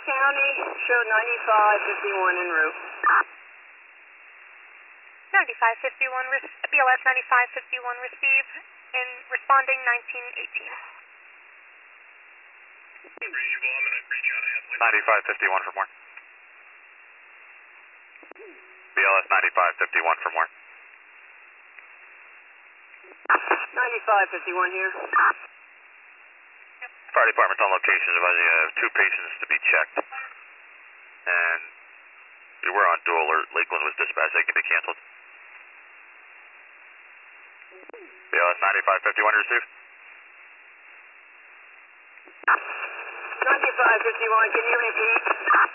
County, show 9551 en route. 9551, BLS 9551 receive and responding 1918. 9551 for more. BLS 9551 for more. 9551 here. Fire department's on location, advising two patients to be checked. And you were on dual alert. Lakeland was dispatched. They can be canceled. BLS 9551 receive. 9551, can you repeat?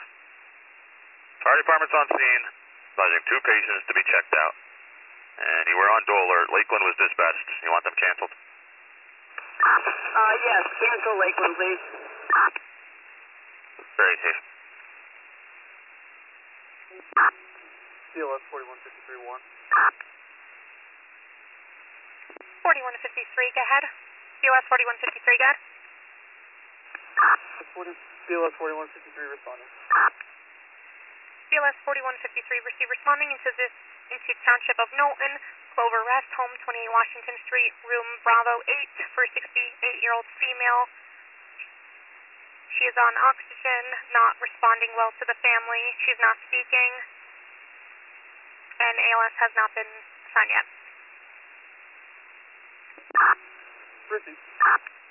Fire department's on scene, advising two patients to be checked out. And you were on dual alert. Lakeland was dispatched. You want them canceled? Yes, cancel Lakeland, please. Very safe. BLS 41531. 4153, go ahead. BLS 4153, go ahead. BLS 4153 responding. BLS 4153 receive responding into Township of Knowlton, Clover Rest, home 28 Washington Street, room Bravo 8 for 68-year-old female. She is on oxygen, not responding well to the family. She's not speaking, and ALS has not been assigned yet. Proceed.